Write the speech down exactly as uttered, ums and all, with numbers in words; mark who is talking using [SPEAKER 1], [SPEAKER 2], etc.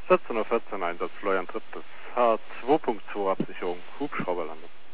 [SPEAKER 1] vierzehn Uhr vierzehn, Einsatz Florian Tripp, das H zwei Punkt zwei Absicherung, Hubschrauberlandung.